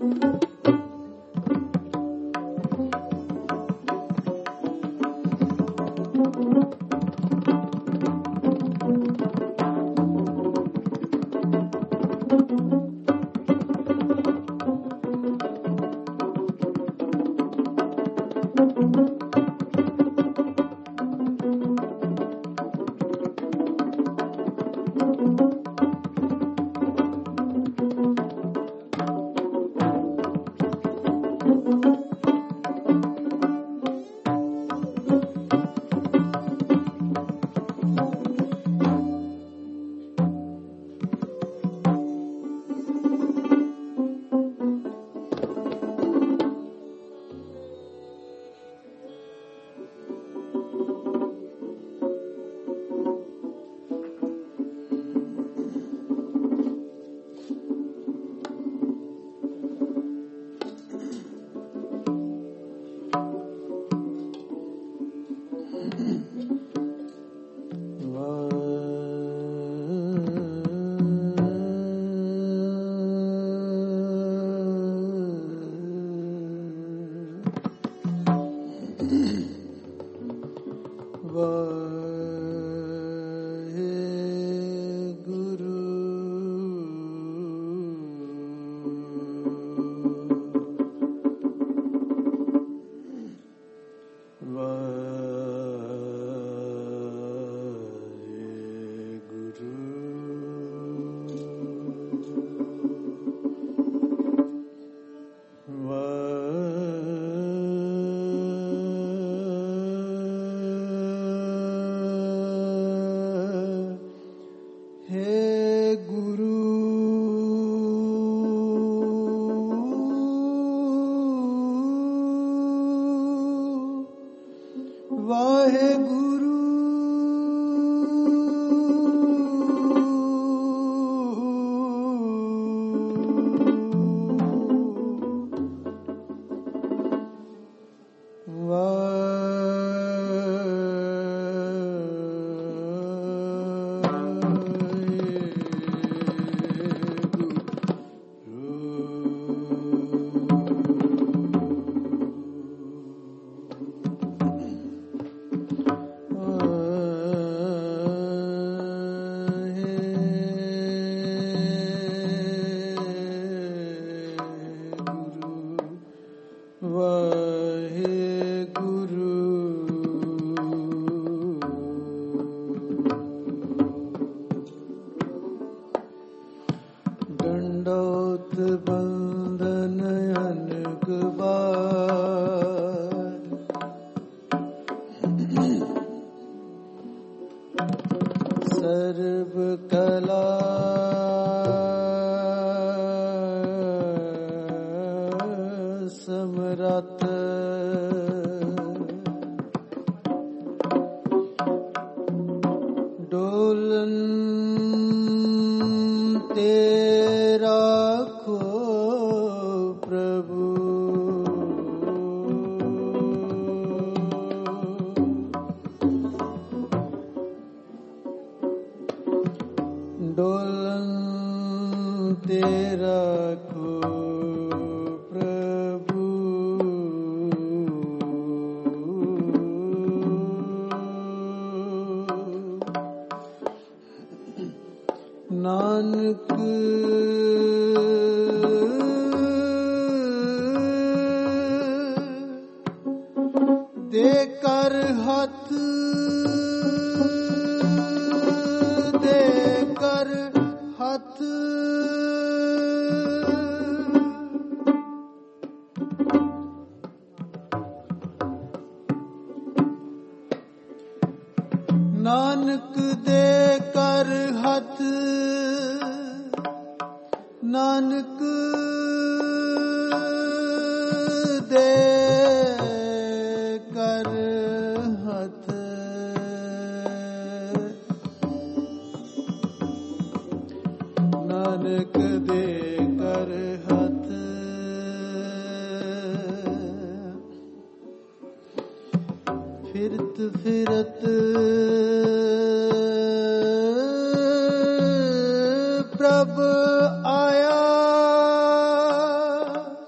ਪ੍ਰਭ ਆਇਆ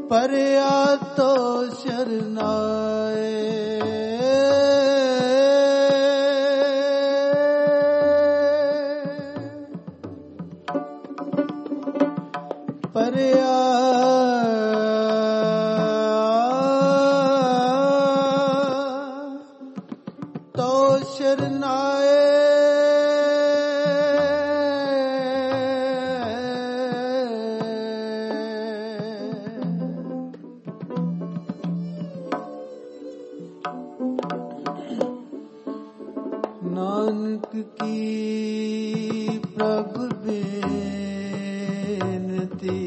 परया तो शरनाए। परया तो शरनाए। नानक की प्रभु बेनती,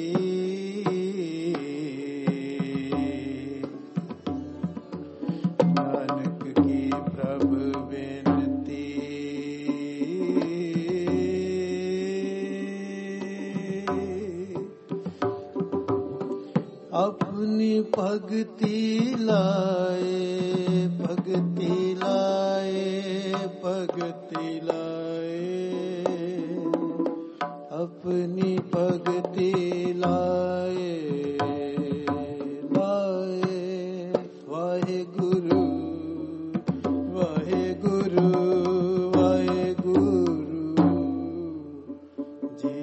नानक की प्रभु बेनती, अपनी भगति लाए, भगति लाए, भगति लाए, अपनी भगति लाए, लाए। वाहे गुरु, वाहे गुरु, वाहे गुरु जी।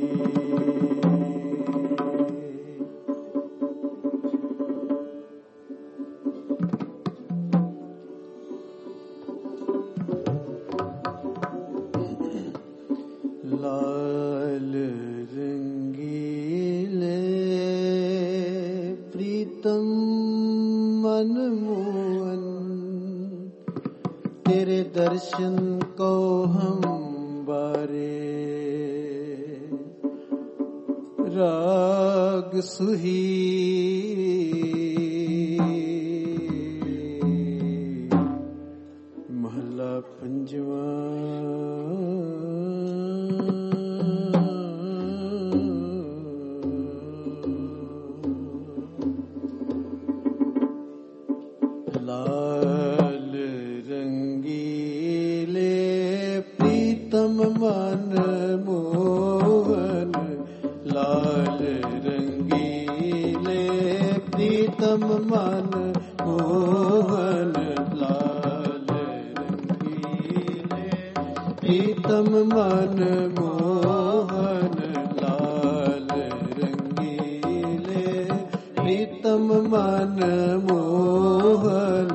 लाल रंगीले प्रीतम मनमोहन, तेरे दर्शन को हम बारे, राग सुही महला पंजवा। लाल रंगीले प्रीतम मन मोहन, लाल रंगीले प्रीतम मन मोहन, लाल रंगीले प्रीतम मन मोहन, लाल रंगीले प्रीतम मन मोहन।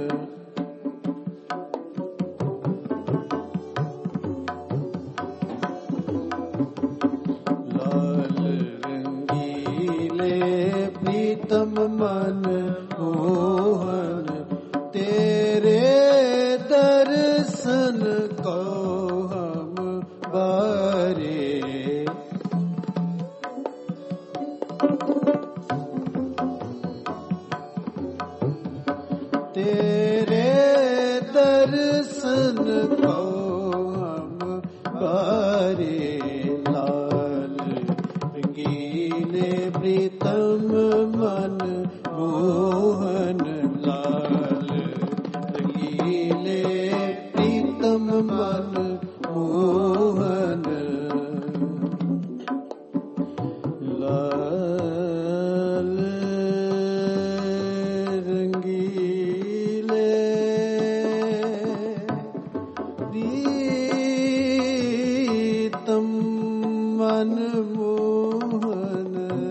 लाल रंगीले प्रीतम मन मोहन, तेरे दर्शन को हम बारे, तेरे दर्शन को हम बारे। लाल रंगीले प्रीतम मन मोहन, लाल रंगीले प्रीतम मन मोहन। लाल रंगीले प्रीतम मन मोहन,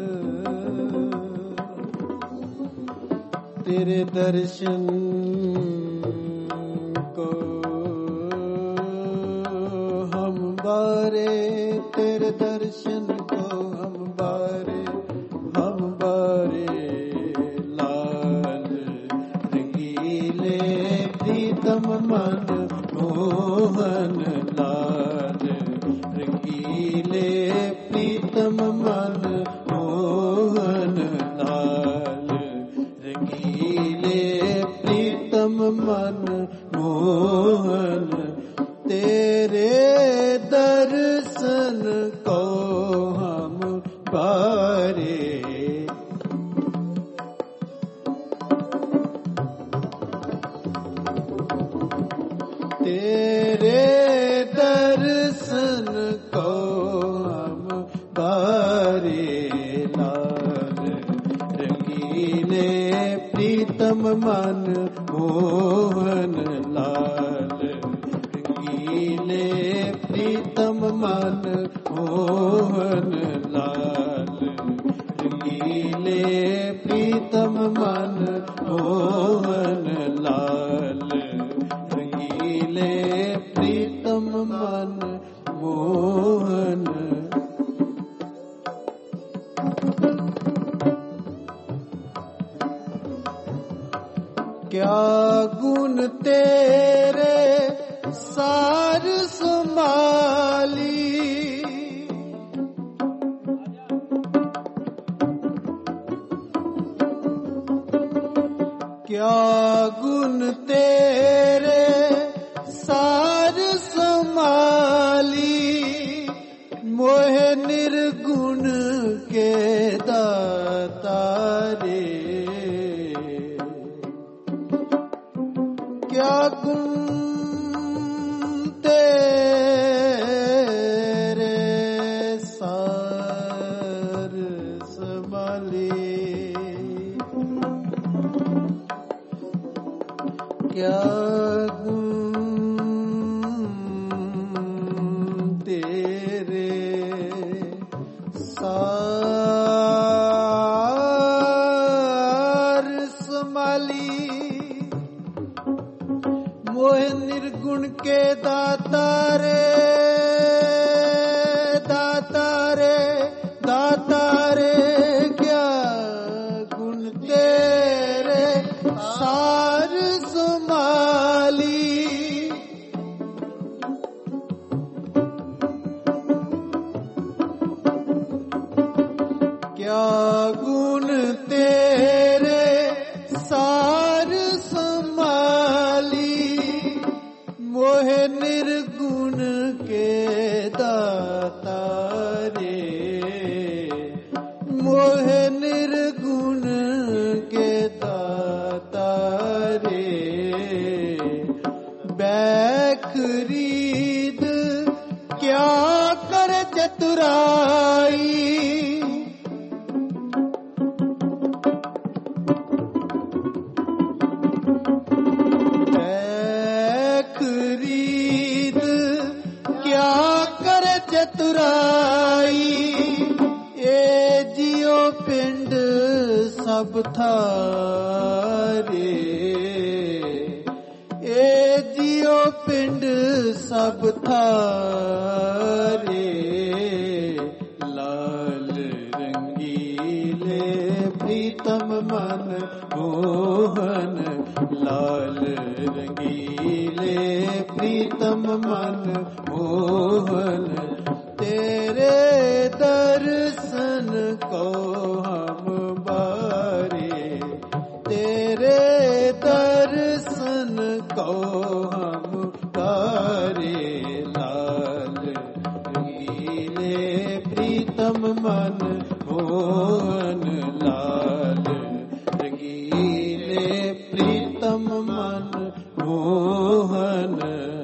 तेरे दर्शन को हम बारे, तेरे दर्शन को हम बारे, हम बारे। लाल रंगीले प्रीतम मन मोहन, लाल रंगीले प्रीतम मन मोहन, लाल रंगीले प्रीतम मन मोहन, तेरे दर्शन को हम बारे। तेरे दर्शन को हम बारे। लाल प्रीतम मन मोहन लाल रंगीले प्रीतम मन मोहन लाल रंगीले प्रीतम मन मोहन लाल रंगीले प्रीतम मन मोहन। क्या गुण तेरे सार संभाली, क्या गुण तेरे सार संभाली, मोहे निर्गुण के दाता रे। क्या गुण तेरे सार संभाली, क्या गुण तेरे सार संभाली, मोह निर्गुण के दाता रे, दाता रे, दाता रे। क्या गुण तेरे सार संभाली, क्या गुण तेरे सार संभाली, मोह निर्गुण के दाता रे, मोह निर्गुण के दाता रे। बैखरीद क्या कर चतुराई, खरीद क्या कर चतुराई, ए जियो पिंड सब थारे, ए जियो पिंड सब थारे। लाल रंगीले प्रीतम मन मोहन, लाल रंगीले प्रीतम मन मोहन। तेरे दर्शन को हम बारे, तेरे दर्शन को हम बारे। लाल रंगीले प्रीतम मन मोहन, लाल रंगीले प्रीतम मन मोहन।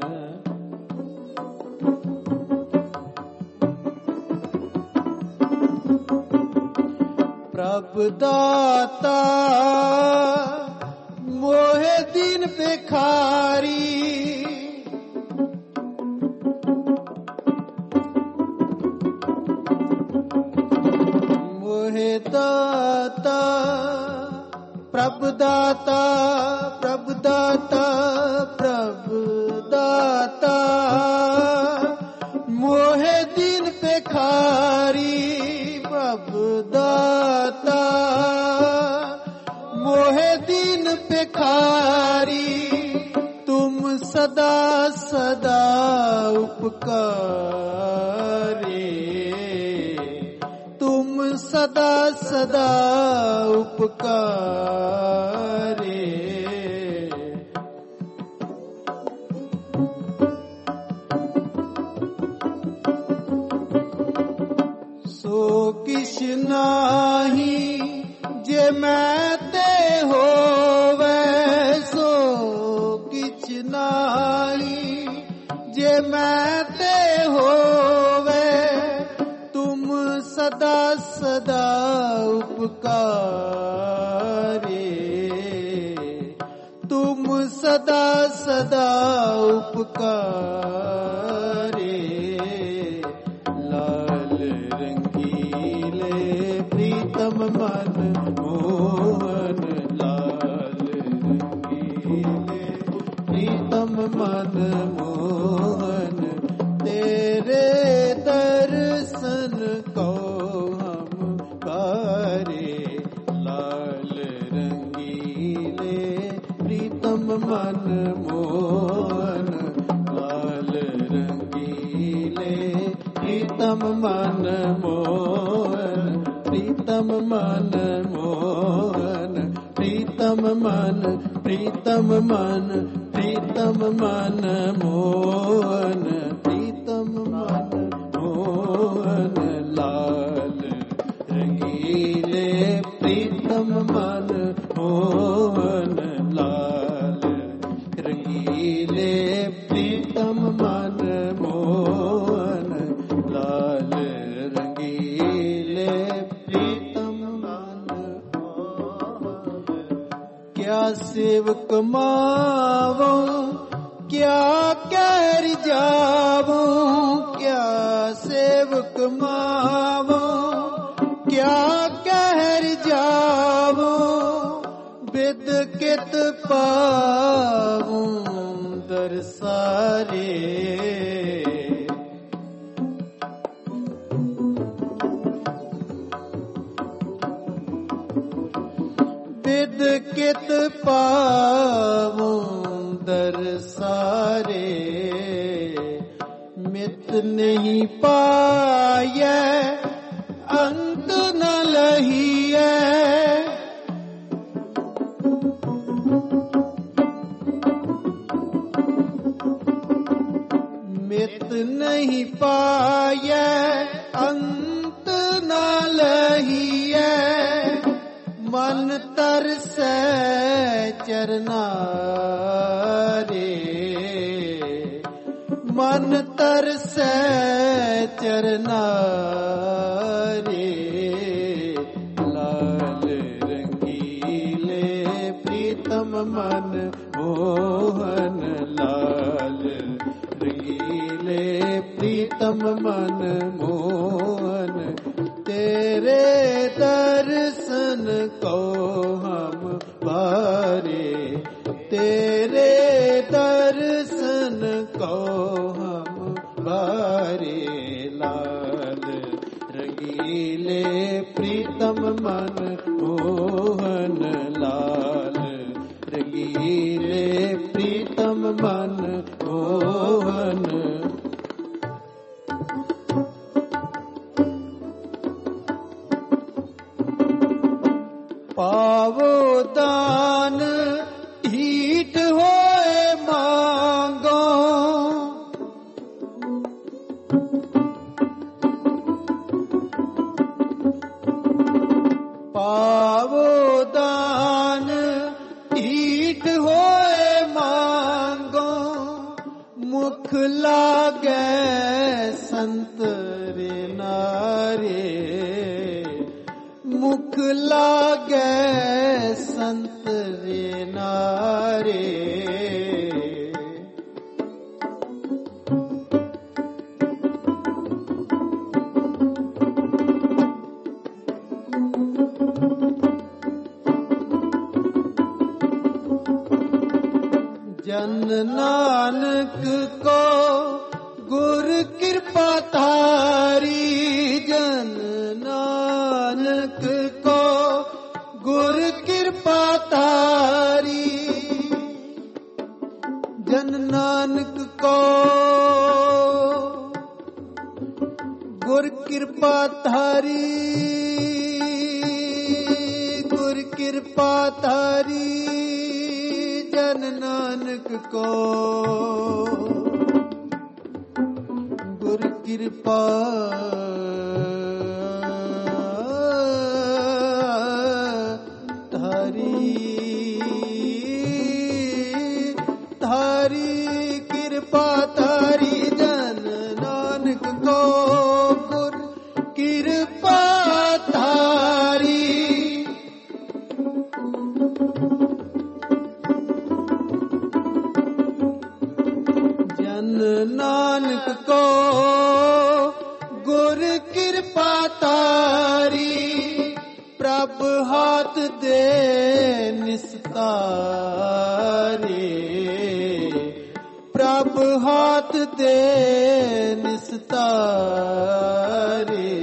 प्रभु दाता मोहे दिन भिखारी, मोहे दाता प्रभु दाता, प्रभु दाता, प्रभु दाता, मोहे दिन भिखारी। प्रभु दाता मोहे दिन भिखारी, तुम सदा सदा उपकारी, तुम सदा सदा उपकारी। सो किश नाही जे मैं ते होवे, सो किछ नाही जे मैं ते होवे, तुम सदा सदा उपकारी। सदा सदा उपकारे। लाल रंगीले प्रीतम मन मोहन, लाल रंगीले प्रीतम मन मोहन, तेरे दर्शन को हम करे। लाल रंगीले प्रीतम मन मोहन, लाल रंगीले प्रीतम मन मोहन, प्रीतम मन मोहन, प्रीतम मन, प्रीतम मन, प्रीतम मन मोहन, प्रीतम मन मोहन, लाल रंगीले प्रीतम मन मोहन, लाल रंगीले प्रीतम मन मोहन, लाल रंगीले प्रीतम मन मोहन। क्या सेवक मावो, क्या कह जावो, क्या सेवक मावो, क्या कह जावो, बिद कित पावूं दरसारे। बिद कित पावूं दरसारे, मित नहीं पाए अंत न लहिए। मित नहीं पाए अंत न लहिए, मन तरसै चरनारे। मन तरसै चरनारे। लाल रंगीले प्रीतम मन मोहन, लाल रंगीले प्रीतम मन मोहन, तेरे दर्शन को हम बारे। तेरे दर्शन को हम बारे। लाल रंगीले प्रीतम मन मोहन, लाल रंगीले प्रीतम मन मोहन। पावो दान ढीठ होए मांगो, पावो दान ढीठ होए मांगो, मुख लागे संतरे नारे। मुख लागे संतरे नारे। जन नानक को गुर कृपा थारी। जन नानक को गुर कृपा थारी। जन नानक को गुर कृपा थारी। गुर कृपा थारी। जन नानक को गुर कृपा थारी। थारी कृपा थारी। जन नानक को गुर कृपा थारी। प्रभ हाथ दे निस्तारे, प्रभ हाथ दे निस्तारे,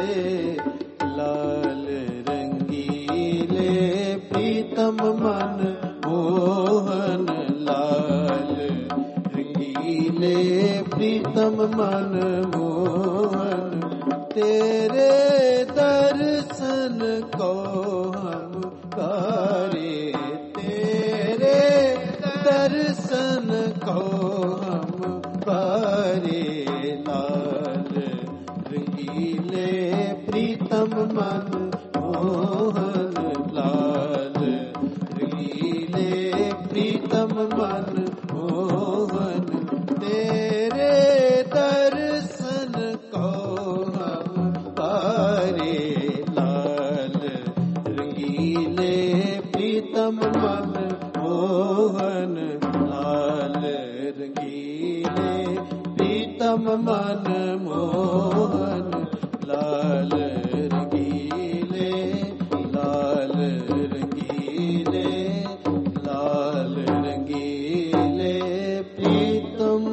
लाल रंगीले प्रीतम मन मोहन, लाल रंगीले प्रीतम मन मोहन, तेरे दर्शन को हम करे, तेरे दर्शन को हम करे, लाल रंगीले प्रीतम मन मोहन, लाल रंगीले प्रीतम मन मोहन, तेरे दर्शन को हम करे, लाल रंगीले प्रीतम मन मोहन, लाल रंगीले प्रीतम मन मोहन, लाल रंगीले, लाल रंगीले, लाल रंगीले प्रीतम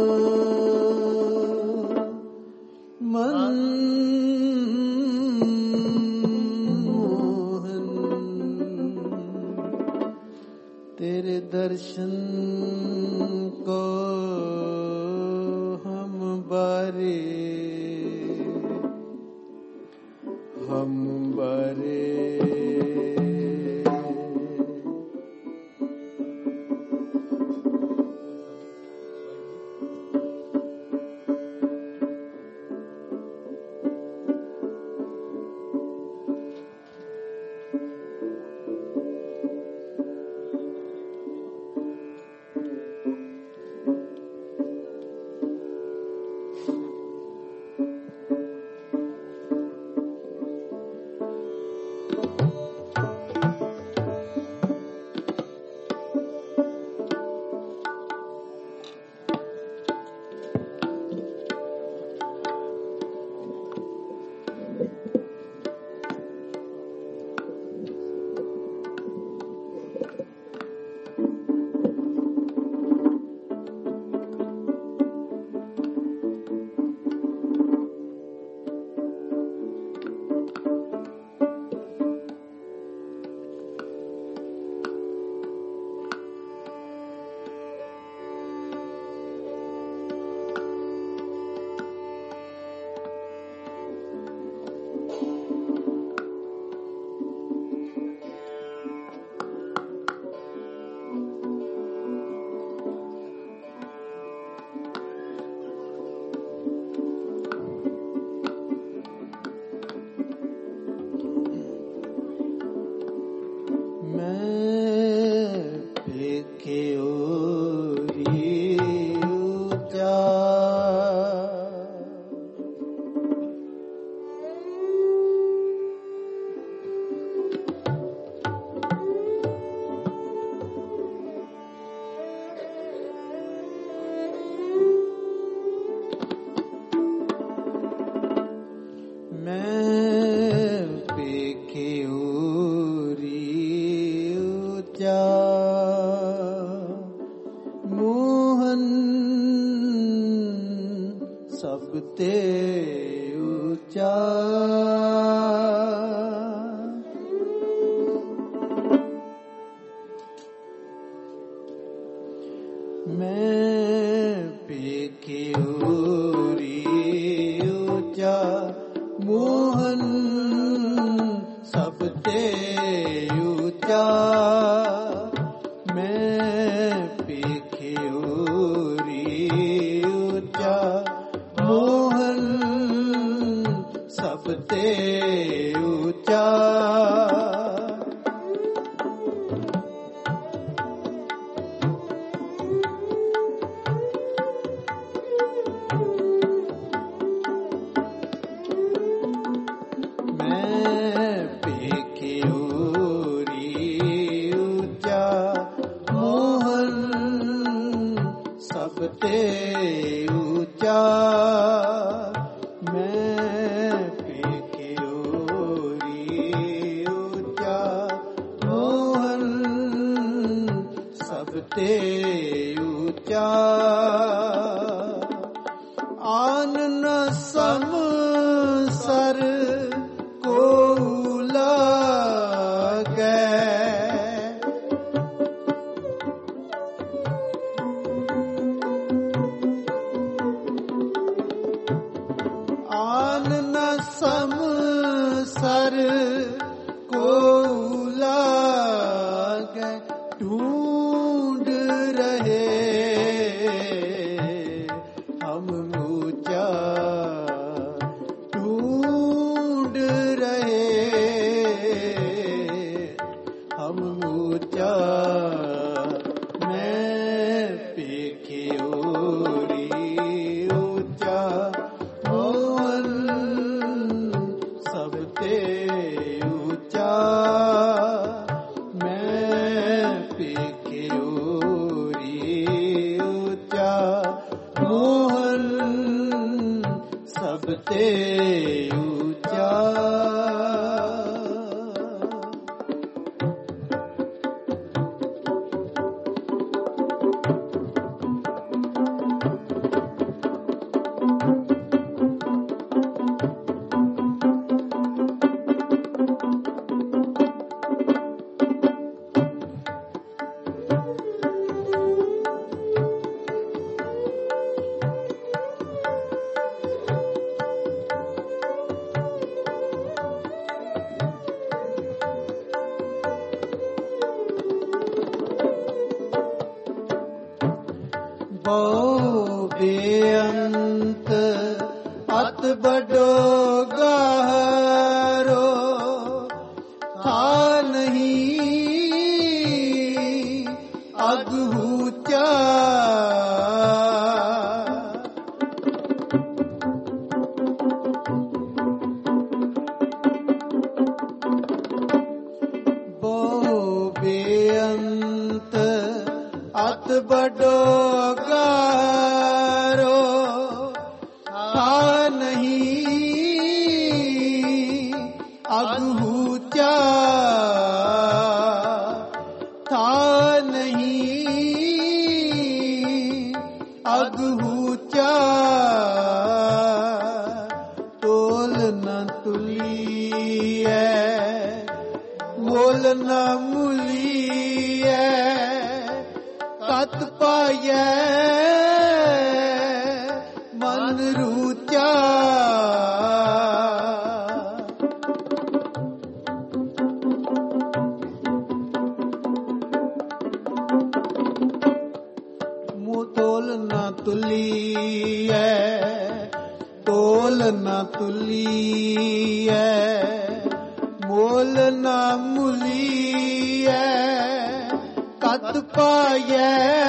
मन मोहन, तेरे दर्शन को हम बारे, हम बारे, ते ऊंचा आन न सम सर को लागै आन न सम सर को लागै ढूंढ रहे हम ऊंचा ढूंढ रहे हम ऊंचा मैं पेखे ओरी ऊंचा मोहन सब ते ऊंचा मैं पेखे ओरी ऊंचा मोहन सब ते ऊंचा बहु बेअंत अत बड़ो गहरो था नहीं अगूचा बहु बेअंत अत बड़ो गारो था नहीं अगूचा था नहीं अगूचा तोल न तुलिए मोल न मुलिए कत पायै मन रूचा तोल न तुलिए तोल न तुलिए मोल न मुलिए कत पायै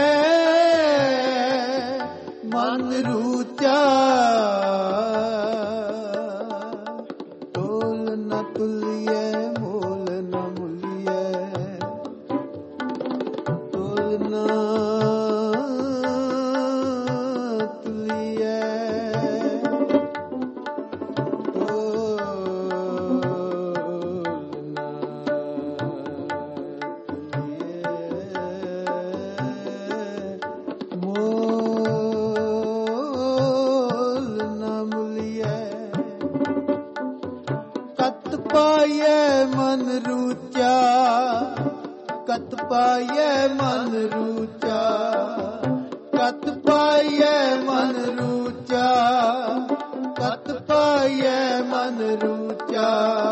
मन रूचा तोल न तुलिए मोल न मुलिए तोल न तुलिए पाये मन रूचा कत पाये मन रूचा कत पाये मन रूचा कत पाये मन रूचा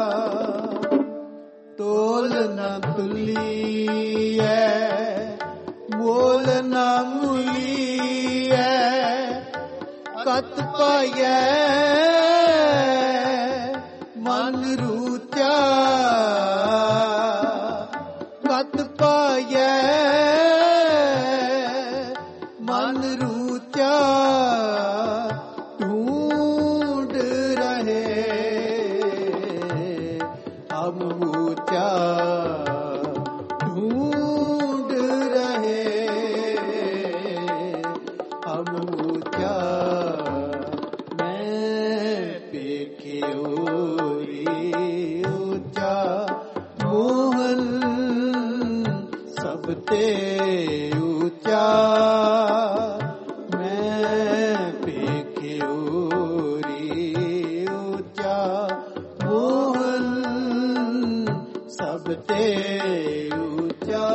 तोल न तुलिए मोल न मुलिए कत पाये मन रूचा कत पायै मन रूचा ढूंढ रहे हम ऊंचा ढूंढ रहे हम ऊंचा मैं पेखे ऊंचा मोहन सब ते ਸਭ ਤੇ ਉੱਚਾ।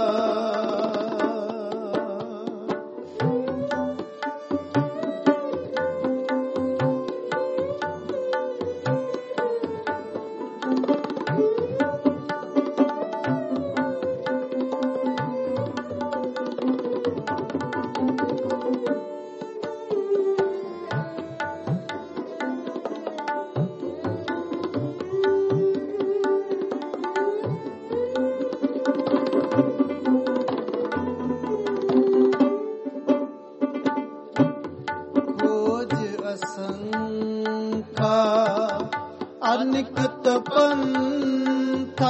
ਅਨਿਕਤ ਪੰਥਾ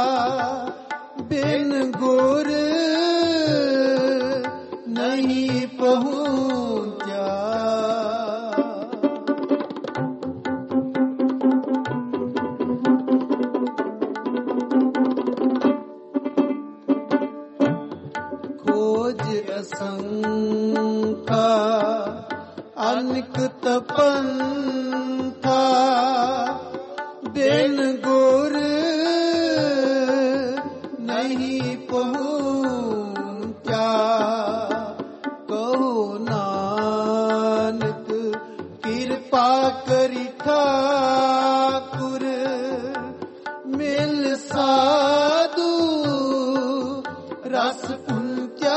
ਬਿਨ ਗੁਰ ਨਹੀਂ ਪਹੁੰਚਾ। ਖੋਜ ਅਸੰਖਾ ਅਨਿਕਤ ਪੰਥਾ ਬਿਨ ਗੁਰ ਨਹੀਂ ਪਹੁੰਚਾ। ਕਹੋ ਨਾਨਕ ਕਿਰਪਾ ਕਰੀ ਠਾਕੁਰ ਮਿਲ ਸਾਧੂ ਰਸ ਪੁੰਚਾ।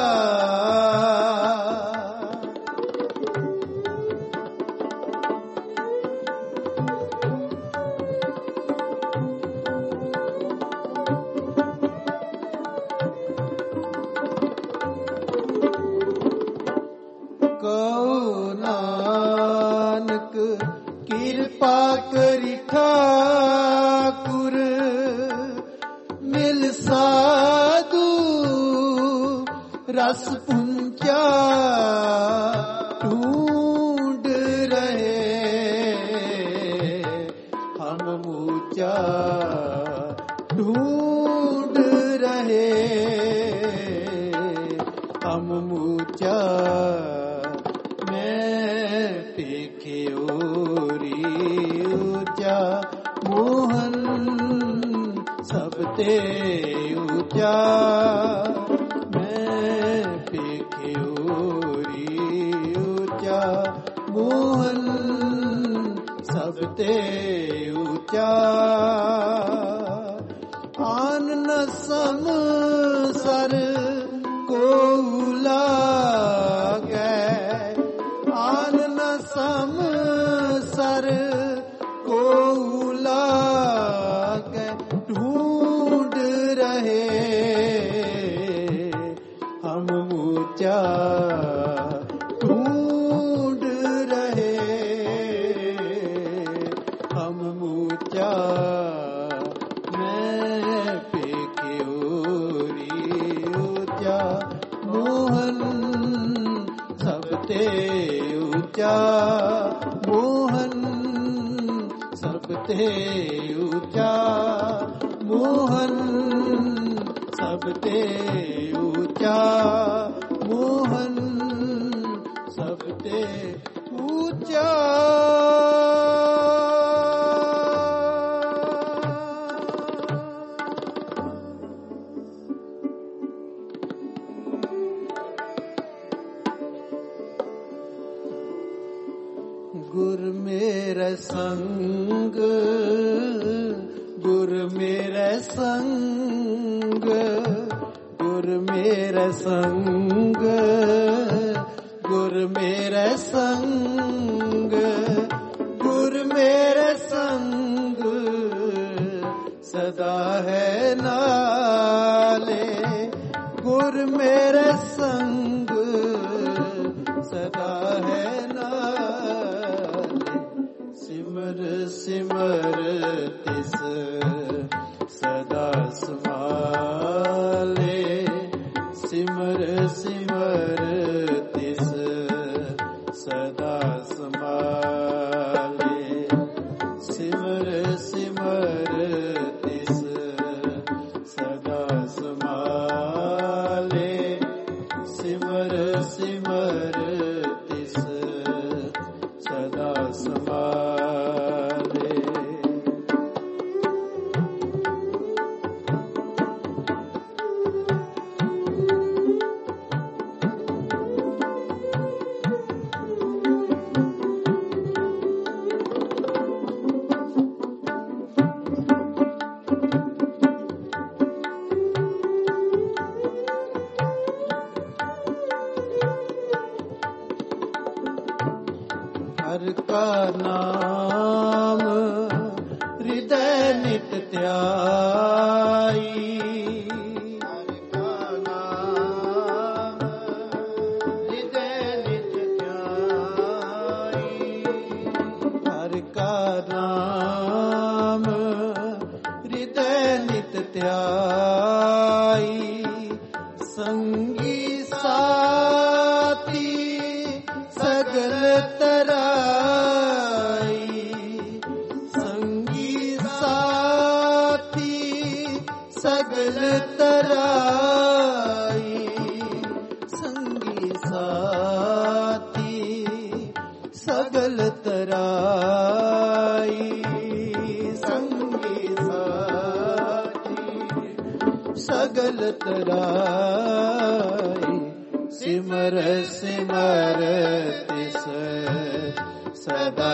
ਕਹੋ ਨਾਨਕ ਕਿਰਪਾ ਕਰੀ ਠਾਕੁਰ ਮਿਲ ਸਾਧੂ ਰਸ ਪੁੰਚਾ। ਢੂੰਢ ਰਹੇ ਹਮ ਮੂਚਾ, ਢੂੰਢ ਰਹੇ ਹਮ ਮੂਚਾ। ਮੋਹਨ ਸਭ ਤੇ ਉੱਚਾ। ਮੈਂ ਪੇਖਿਓਰੀ ਉੱਚਾ ਮੋਹਨ ਸਭ ਤੇ ਉੱਚਾ। ਆਨ ਨ ਸਮਸਰ ਕੋ ਲਾਗੈ, ਆਨ ਨ ਸਮਸਰ ਕੋ ਲਾਗੈ। ਢੂੰਢ ਰਹੇ ਹਮ ਊਚਾ, ਢੂੰਢ ਰਹੇ ਹਮ ਊਚਾ। ਮੈਂ ਪੇਖਿਓਰੀ ਊਚਾ ਮੋਹਨ ਸਭ ਤੇ ਊਚਾ। ਮੋਹਨ ਸਭ ਤੇ ਉੱਚਾ, ਮੋਹਨ ਸਭ ਤੇ ਉੱਚਾ, ਮੋਹਨ ਸਭ ਤੇ ਉੱਚਾ। ਗੁਰ ਮੇਰੇ ਸੰਗ, ਗੁਰ ਮੇਰੇ ਸੰਗ, ਗੁਰ ਮੇਰੇ ਸੰਗ, ਗੁਰ ਮੇਰੇ ਸੰਗ, ਗੁਰ ਮੇਰੇ ਸੰਗ ਸਦਾ ਹੈ ਨਾਲੇ। ਗੁਰ ਮੇਰੇ ਸੰਗ ਸਦਾ ਹੈ ਸਿਮਰ ਸਿਮਰ ਤਿਸ ਸਦਾ ਸਮਾਲੇ। ਸਿਮਰ ਸਿਮਰ ਤਿਸ ਸਦਾ ਸਮਾਲੇ। ਸਿਮਰ ਸਿਮਰ ਤਿਸ ਸਦਾ ਸਮਾਲੇ। ਸਿਮਰ ਸਿਮਰ ਤਿਸ ਸਦਾ ਸਮਾਲੇ। ਹਿਰਦੈ ਨਿਤ ਧਿਆਈ। ਹਰਿ ਕਾ ਨਾਮ ਹਿਰਦੈ ਨਿਤ ਧਿਆਈ। ਸੰਗੀ ਸਾਥੀ ਸਗਲ ਤਰਾਈ। ਸੰਗੀ ਸਾਥੀ ਸਗਲ ਤਰਾਈ। ਸੰਗੀ ਸਾਥੀ ਸਗਲ ਤਰਾਈ। ਸੰਗੀ ਸਾਥੀ ਸਗਲ ਤਰਾਈ। ਸਿਮਰ ਸਿਮਰ ਤਿਸ ਸਦਾ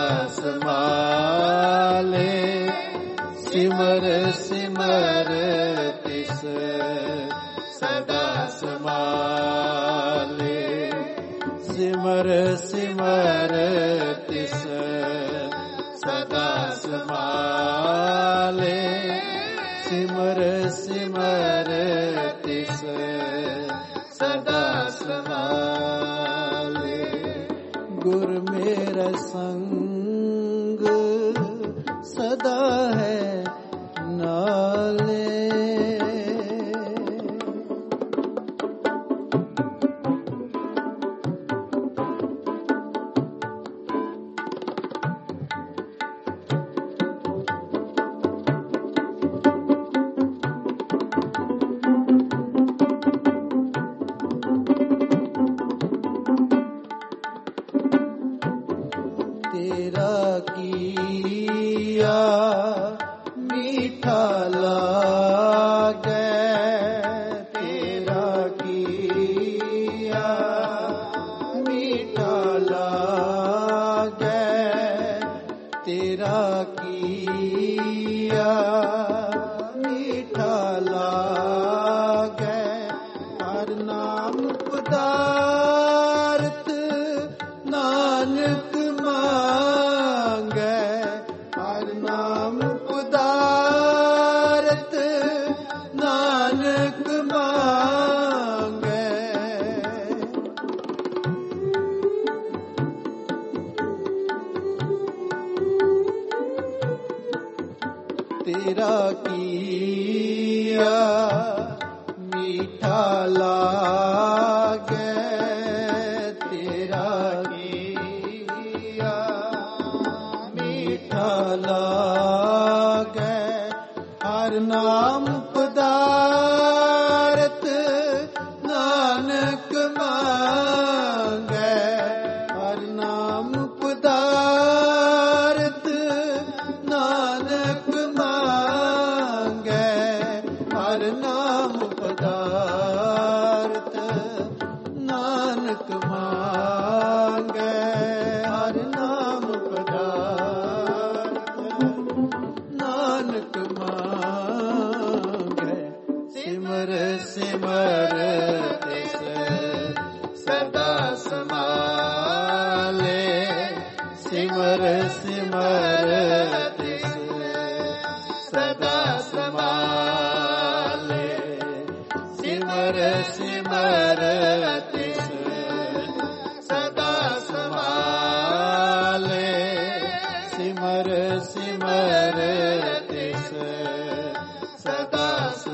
ਸਮਾਲੇ। ਸਿਮਰ ਸਿਮਰ ਤਿਸ ਸਦਾ ਸਮਾਲੇ। ਸਿਮਰ ਸਿਮਰ ਤਿਸ ਸਦਾ ਸਮਾਲੇ। ਸਿਮਰ ਸਿਮਰ ਤਿਸ ਸਦਾ ਸਮਾਲੇ। ਗੁਰ ਮੇਰਾ ਸੰਗ ਸਦਾ ਹੈ ਨਾਲੇ। ਤੇਰਾ ਕੀਆ ਮੀਠਾ ਲਾਗੈ। ਤੇਰਾ ਕੀਆ ਮੀਠਾ ਲਾਗੈ। ਤੇਰਾ ਕੀਆ ਮੀਠਾ ਲਾਗੈ। ਹਰ ਨਾਮ ਪਦਾਰਥ ਨਾਨਕ ਮੰਗੈ। ਹਰ ਨਾਮ ਪਦਾਰਥ ਨਾਨਕ ਮੰਗੈ। ਤੇਰਾ ਕੀਆ ਮੀਠਾ ਲਾਗੈ। ਤੇਰਾ ਕੀਆ ਮੀਠਾ ਲਾਗੈ। ਹਰ ਨਾਮ ਪਦਾਰਥ ਨਾਨਕ ਮੰਗੈ। ਹਰ ਨਾਮ ਪਦਾਰਥ ਨਾਨਕ ਮੰਗੈ। ਹਰ ਨਾਮ ਪਦਾਰਥ ਨਾਨਕ ਮੰਗੈ। ਹਰ ਨਾਮ ਪਦਾਰਥ ਨਾਨਕ ਮੰਗੈ। ਸਿਮਰ ਸਿਮਰ ਤਿਸ ਸਦਾ ਸਮਾਲੇ। ਸਿਮਰ ਸਿਮਰ ਤਿਸ ਸਦਾ ਸਮਾਲੇ। ਸਿਮਰ ਸਿਮਰ ਤਿਸ ਸਦਾ ਸਮਾਲੇ। ਸਿਮਰ ਸਿਮਰ ਤਿਸ ਸਦਾ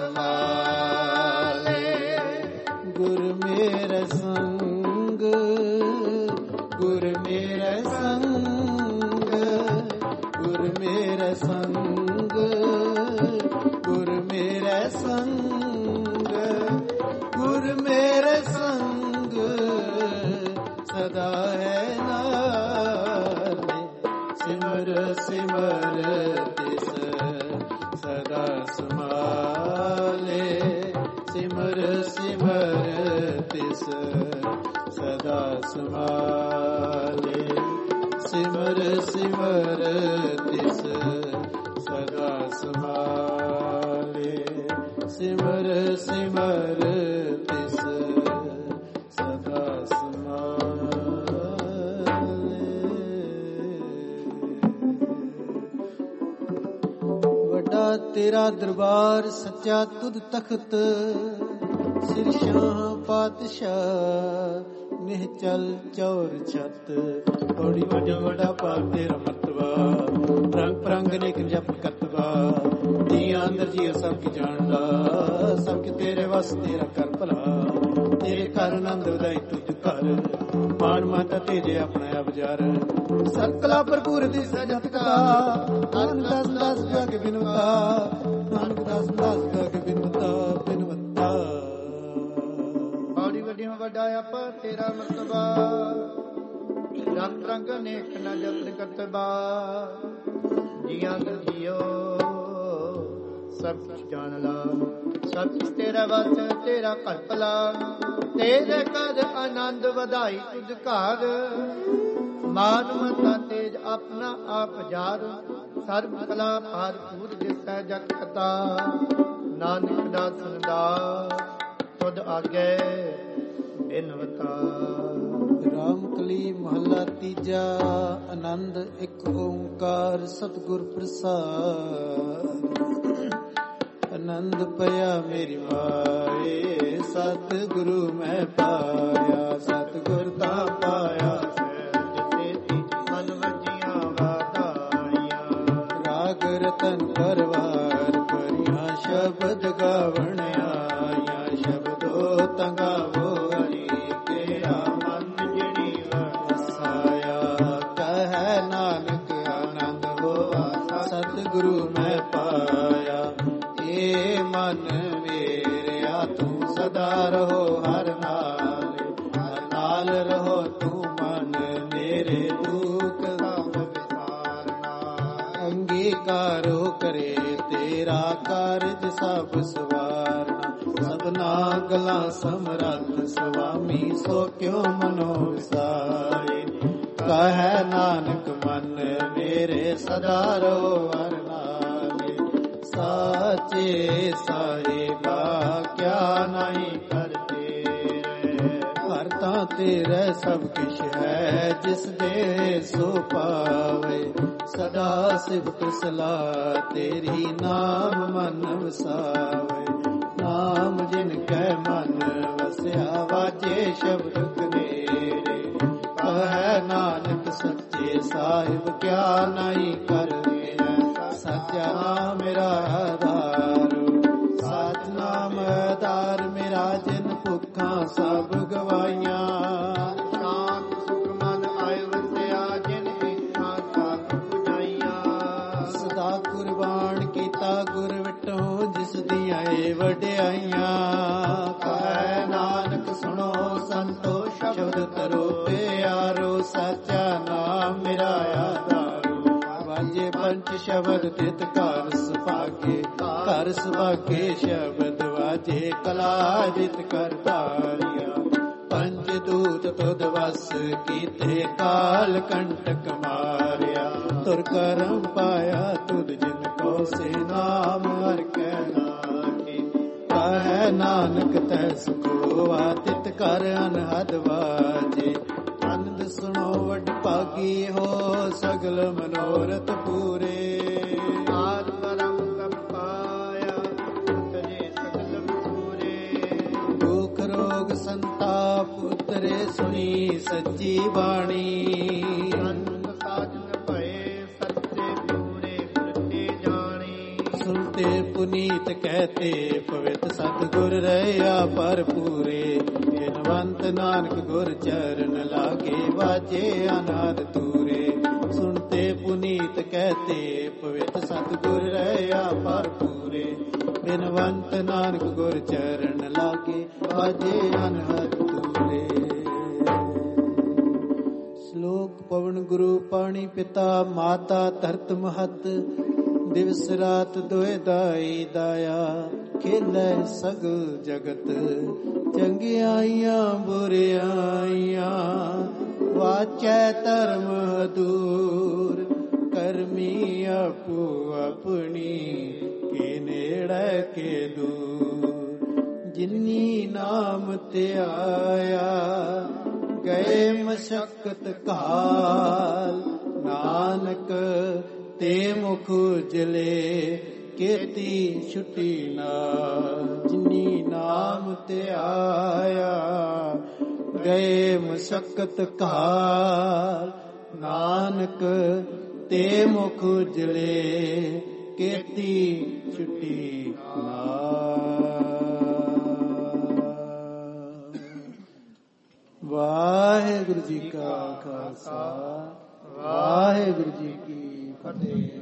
ਸਮਾਲੇ। ਗੁਰ ਮੇਰਾ ਸੰਗ ਗੁਰ ਮੇਰਾ ਸੰਗ। ਗੁਰ ਮੇਰਾ ਸੰਗ ਗੁਰ ਮੇਰਾ ਸੰਗ। ਗੁਰ ਮੇਰਾ ਸੰਗ ਸਦਾ ਹੈ ਨਾਲੇ। ਸਿਮਰ ਸਿਮਰ ਤਿਸ ਸਦਾ ਸਮਾਲੇ। ਸਿਮਰ ਸਿਮਰ ਤਿਸ ਸਦਾ ਸਮਾਲੇ। ਸਿਮਰ ਸਿਮਰ ਤਿਸ ਸਦਾ ਸਮਾਲੇ। ਸਿਮਰ ਸਿਮਰ ਤਿਸ ਸਦਾ ਸਮਾਲੇ। ਤੇਰਾ ਦਰਬਾਰ ਸੱਚਾ ਤੁਧ ਤਖਤ, ਸਿਰ ਸ਼ਾਹ ਪਾਤਸ਼ਾਹ ਨਿਹਚਲ ਚੌਰ ਛਤ। ਬੜੀ ਵੱਡਾ ਵੱਡਾ ਭਾਗ ਤੇਰਾ ਮਰਤਬਾ, ਰੰਗ ਪ੍ਰੰਗ ਨੇਕ ਜਪ ਕਰਤਬਾ। ਜੀਆਂ ਅੰਦਰ ਜੀ ਸਭ ਕੀ ਜਾਣਦਾ, ਸਭ ਕੀ ਤੇਰੇ ਵਸ ਤੇਰਾ ਕਰ ਭਲਾ। ਤੇਰੇ ਘਰ ਆਨੰਦ ਵਧਾਈ ਤੁਧ ਘਰ, ਮਾਨ ਮਾਤਾ ਤੇਜੇ ਆਪਣਾ ਅਵਜਾਰ। ਸਰਕਲਾ ਭਰਪੂਰ ਦੀ ਸਜਤ ਕਾ, ਨਾਨਕ ਦਾਸ ਦਾਸ ਗਾਗੇ ਬਿਨਵਤਾ, ਨਾਨਕ ਦਾਸ ਦਾਸ ਗਾਗੇ ਬਿਨਵਤਾ ਬਿਨਵਤਾ। ਬੜੀ ਵੱਡੀਆਂ ਵੱਡਾ ਆਪ ਤੇਰਾ ਮਰਤਬਾ, ਰੰਗ ਰੰਗ ਨੇਕ ਨਾ ਜਤਨ ਕਰਤਬਾ। ਜੀਆਂ ਅੰਦਰ ਜੀਓ ਸਭ ਕੁਛ ਜਾਣ ਲਾ, ਸਭ ਕੁਛ ਤੇਰਾ ਵਸ ਤੇਰਾ ਘਰ ਭਲਾ। ਤੇਰੇ ਘਰ ਆਨੰਦ ਵਧਾਈ ਤੁਧ ਘਰ, ਮਾਨ ਮਤਾ ਤੇਜ ਆਪਣਾ ਆਪ ਜਾਰ। ਸਰਬ ਕਲਾ ਭਰਪੂਰ ਦਿਸੈ ਜਗ ਕਤਾ, ਨਾਨਕ ਦਾਸਨ ਦਾ ਤੁਧ ਆਗੇ ਬਿਨਵਤਾ। ਰਾਮਕਲੀ ਮਹੱਲਾ ਤੀਜਾ। ਆਨੰਦ ਇੱਕ ਓੰਕਾਰ ਸਤਿਗੁਰ ਪ੍ਰਸਾਦ। ਆਨੰਦ ਪਿਆ ਮੇਰੀ ਮਾਏ, ਸਤਿਗੁਰੂ ਮੈਂ ਪਾਇਆ। ਸਤਿਗੁਰ ਤਾਂ ਪਾਇਆ ਮਨ ਵਜੀਆਂ ਵਾਧਾਈਆਂ। ਰਾਗ ਰਤਨ ਪਰਵਾਰ ਭਰੀਆਂ, ਸ਼ਬਦ ਗਾਵਣ ਆਈਆਂ। ਸ਼ਬਦੋ ਤੰਗਾਵੋ ਹਰੀ ਤੇਰਾ, ਮਨ ਜਿਹੜੀ ਵਸਾਇਆ। ਕਹੈ ਨਾਨਕ ਆਨੰਦ ਹੋਆ, ਸਤਿਗੁਰੂ ਮੈਂ ਪਾਇਆ। ਏ ਮਨ ਮੇਰਿਆ ਤੂੰ ਸਦਾ ਰਹੋ ਹਰ ਨਾਲ, ਹਰ ਨਾਲ ਰਹੋ ਤੂੰ ਮਨ ਮੇਰੇ। ਦੁਖ ਸਭ ਵਿਸਾਰਨਾ, ਅੰਗੀਕਾਰੋ ਕਰੇ ਤੇਰਾ ਕਾਰਜ ਸਭ ਸਵਾਰਨਾ। ਸਭਨਾ ਗਲਾਂ ਸਮਰੱਥ ਸੁਆਮੀ, ਸੋ ਕਿਉ ਮਨੋ ਵਿਸਾਰੇ। ਕਹੈ ਨਾਨਕ ਮਨ ਮੇਰੇ ਸਦਾ ਰਹੋ ਹਰ ਨਾਲੇ। ਸਾਚੇ ਸਾਹਿਬਾ ਕਿਆ ਨਹੀਂ ਕਰਤੇ ਰੇ, ਹਰ ਤਾਂ ਤੇਰੇ ਸਭ ਕਿਛ ਹੈ, ਜਿਸ ਦੇ ਸੋ ਪਾਵੇ। ਸਦਾ ਸਿਫਤ ਸਲਾਹ ਤੇਰੀ, ਨਾਮ ਮਨ ਵਸਾਵੇ। ਨਾਮ ਜਿਨ ਕੈ ਮਨ ਵਸਿਆ, ਵਾਜੇ ਸ਼ਬਦ ਕਨੇਰੇ। ਕਹੈ ਨਾਨਕ ਸੱਚੇ ਸਾਹਿਬ ਕਿਆ ਨਹੀਂ ਕਰਤੇ। ਸੱਚਾ ਨਾਮ ਮੇਰਾ ਆਧਾਰ, ਸਚ ਨਾਮ ਆਧਾਰ ਮੇਰਾ। ਜਿਨ ਭੁੱਖਾਂ ਸਭ ਗਵਾਈਆਂ, ਸ਼ਾਂਤ ਸੁਖ ਮਨ ਆਇ ਵਸਿਆ। ਜਿਨ ਇੱਛਾ ਸਭ ਪੁਜਾਈਆਂ। ਸਦਾ ਕੁਰਬਾਨ ਕੀਤਾ ਗੁਰ ਵਿਟੋ, ਜਿਸ ਦੀਆਂ ਏ ਵਡਿਆਈਆਂ। ਕਹੈ ਨਾਨਕ ਸੁਣੋ ਸੰਤੋ, ਸ਼ਬਦ ਕਰੋ ਪਿਆਰੋ। ਸੱਚਾ ਨਾਮ ਮੇਰਾ ਆਧਾਰੋ, ਵਾਜੇ ਪੰਚ ਸ਼ਬਦ ਤਿਤ ਘਰ ਸੁਭਾਗੇ। ਘਰ ਸੁਭਾਗੇ ਸ਼ਬਦ ਵਾਜੇ, ਕਲਾ ਜਿਤ ਕਰ ਧਾਰਿਆ। ਪੰਜ ਦੂਤ ਤੁਧ ਵਸ ਕੀਤੇ, ਕਾਲ ਕੰਟਕ ਮਾਰਿਆ। ਤੁਰ ਕਰਮ ਪਾਇਆ ਤੁਧ ਜਿਨ ਕੋ, ਸੇ ਨਾਮ ਹਰਿ ਕੈ ਲਾਗੇ। ਕਹੈ ਨਾਨਕ ਤੈ ਸੁਖ ਹੋਆ, ਤਿਤ ਕਰ ਅਨਹਦ ਵਾਜੇ। ਆਨੰਦ ਸੁਣੋ ਵਡ ਭਾਗੀ ਹੋ, ਸਗਲ ਮਨੋਰਥ ਪੂਰੇ। ਆਦ ਪਰਮ ਕਬ ਪਾਇਆ, ਉਤਰੇ ਸਗਲ ਪੂਰੇ। ਦੁਖ ਰੋਗ ਸੰਤਾਪ ਉਤਰੇ, ਸੁਣੀ ਸੱਚੀ ਬਾਣੀ। ਅਨੰਦ ਸਾਜਨ ਭਏ, ਸੱਚੇ ਪੂਰੇ ਕਰਤੇ ਜਾਣੀ। ਸੁਣਤੇ ਪੁਨੀਤ ਕਹਤੇ, ਪਵਿੱਤ ਸਤਿਗੁਰ ਰਹਿਆ ਭਰਪੂਰੇ। ਬਿਨਵੰਤ ਨਾਨਕ ਗੁਰ ਚਰਨ ਲਾਗੇ, ਵਾਜੇ ਅਨਾਦ ਤੂਰੇ। ਸੁਣਤੇ ਪੁਨੀਤ ਕਹਤੇ, ਪਵਿੱਤ ਸਤਿਗੁਰ ਰਹਿਆ ਭਰਪੂਰੇ। ਬਿਨਵੰਤ ਨਾਨਕ ਗੁਰ ਚਰਨ ਲਾਗੇ, ਵਾਜੇ ਅਨਾਦ ਤੂਰੇ। ਸ਼ਲੋਕ ਪਵਨ ਗੁਰੂ ਪਾਣੀ ਪਿਤਾ, ਮਾਤਾ ਧਰਤ ਮਹਤ। ਦਿਵਸ ਰਾਤ ਦੋਇ ਦਾਈ ਦਾਇਆ, ਖੇਲੇ ਸਗਲ ਜਗਤ। ਚੰਗਿਆਈਆਂ ਬੁਰਿਆਈਆਂ, ਵਾਚੈ ਧਰਮ ਦੂਰ। ਕਰਮੀ ਆਪੋ ਆਪਣੀ, ਕੇ ਨੇੜੇ ਕੇ ਦੂਰ। ਜਿਨੀ ਨਾਮ ਤੇ ਆਇਆ, ਗਏ ਮਸ਼ਕਤ ਕਾਲ। ਨਾਨਕ ਤੇ ਮੁਖ ਉਜਲੇ, ਕੀਤੀ ਛੁੱਟੀ ਨਾ। ਜਿਨੀ ਨਾਮ ਤੇ ਆਇਆ ਗਏ ਮੁਸਕਤ ਘਾਲ। ਨਾਨਕ ਤੇ ਮੁਖ ਉਜਲੇ ਕੀਤੀ ਛੁੱਟੀ ਨਾ। ਵਾਹਿਗੁਰੂ ਜੀ ਕਾ ਖਾਲਸਾ, ਵਾਹਿਗੁਰੂ ਜੀ ਕੀ ਫਤਿਹ।